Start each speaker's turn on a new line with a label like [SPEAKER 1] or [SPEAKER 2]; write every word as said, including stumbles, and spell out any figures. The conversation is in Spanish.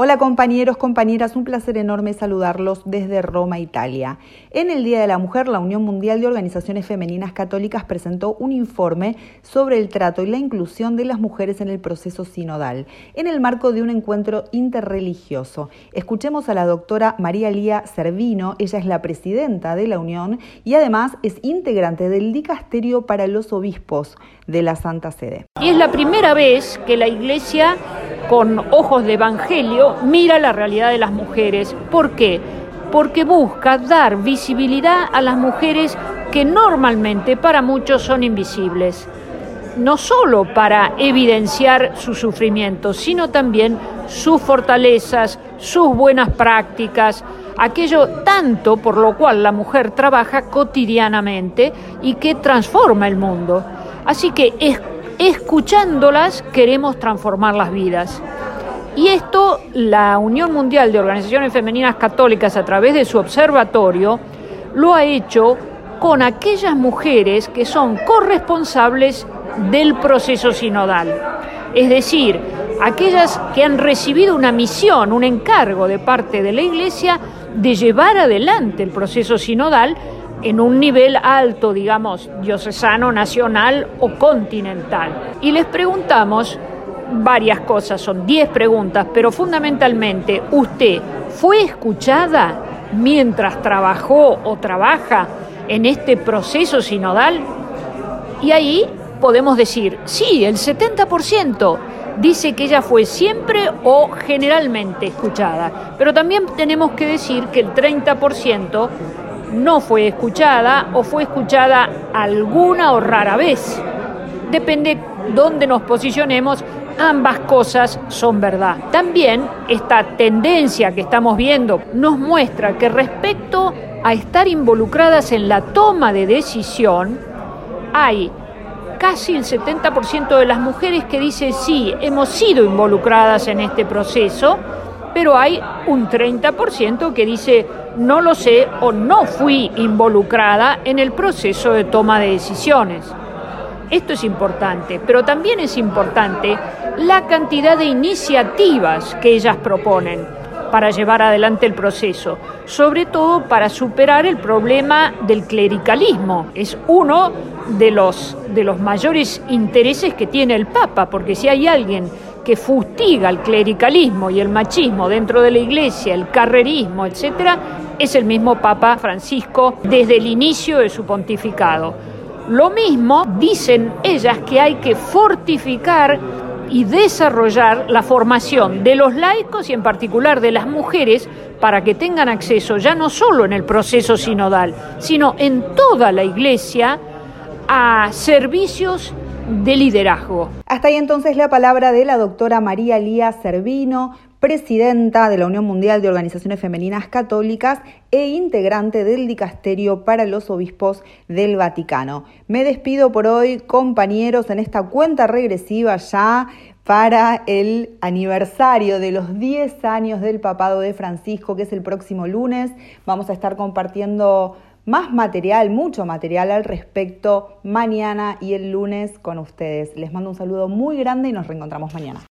[SPEAKER 1] Hola compañeros, compañeras, un placer enorme saludarlos desde Roma, Italia. En el Día de la Mujer, la Unión Mundial de Organizaciones Femeninas Católicas presentó un informe sobre el trato y la inclusión de las mujeres en el proceso sinodal, en el marco de un encuentro interreligioso. Escuchemos a la doctora María Lía Cervino. Ella es la presidenta de la Unión y además es integrante del Dicasterio para los Obispos de la Santa Sede.
[SPEAKER 2] Y es la primera vez que la Iglesia, con ojos de evangelio, mira la realidad de las mujeres. ¿Por qué? Porque busca dar visibilidad a las mujeres que normalmente para muchos son invisibles. No solo para evidenciar sus sufrimientos, sino también sus fortalezas, sus buenas prácticas, aquello tanto por lo cual la mujer trabaja cotidianamente y que transforma el mundo. Así que es escuchándolas queremos transformar las vidas. Y esto la Unión Mundial de Organizaciones Femeninas Católicas, a través de su observatorio, lo ha hecho con aquellas mujeres que son corresponsables del proceso sinodal. Es decir, aquellas que han recibido una misión, un encargo de parte de la Iglesia de llevar adelante el proceso sinodal en un nivel alto, digamos, diocesano, nacional o continental. Y les preguntamos varias cosas, son diez preguntas, pero fundamentalmente, ¿usted fue escuchada mientras trabajó o trabaja en este proceso sinodal? Y ahí podemos decir, sí, el setenta por ciento dice que ella fue siempre o generalmente escuchada, pero también tenemos que decir que el treinta por ciento no fue escuchada o fue escuchada alguna o rara vez. Depende dónde nos posicionemos, ambas cosas son verdad. También esta tendencia que estamos viendo nos muestra que respecto a estar involucradas en la toma de decisión, hay casi el setenta por ciento de las mujeres que dicen sí, hemos sido involucradas en este proceso, pero hay un treinta por ciento que dice no lo sé o no fui involucrada en el proceso de toma de decisiones. Esto es importante, pero también es importante la cantidad de iniciativas que ellas proponen para llevar adelante el proceso, sobre todo para superar el problema del clericalismo. Es uno de los, de los mayores intereses que tiene el Papa, porque si hay alguien que fustiga el clericalismo y el machismo dentro de la Iglesia, el carrerismo, etcétera, es el mismo Papa Francisco desde el inicio de su pontificado. Lo mismo dicen ellas que hay que fortificar y desarrollar la formación de los laicos y en particular de las mujeres para que tengan acceso ya no solo en el proceso sinodal, sino en toda la Iglesia a servicios de liderazgo.
[SPEAKER 1] Hasta ahí entonces la palabra de la doctora María Lía Cervino, presidenta de la Unión Mundial de Organizaciones Femeninas Católicas e integrante del Dicasterio para los Obispos del Vaticano. Me despido por hoy, compañeros, en esta cuenta regresiva ya para el aniversario de los diez años del papado de Francisco, que es el próximo lunes. Vamos a estar compartiendo más material, mucho material al respecto mañana y el lunes con ustedes. Les mando un saludo muy grande y nos reencontramos mañana.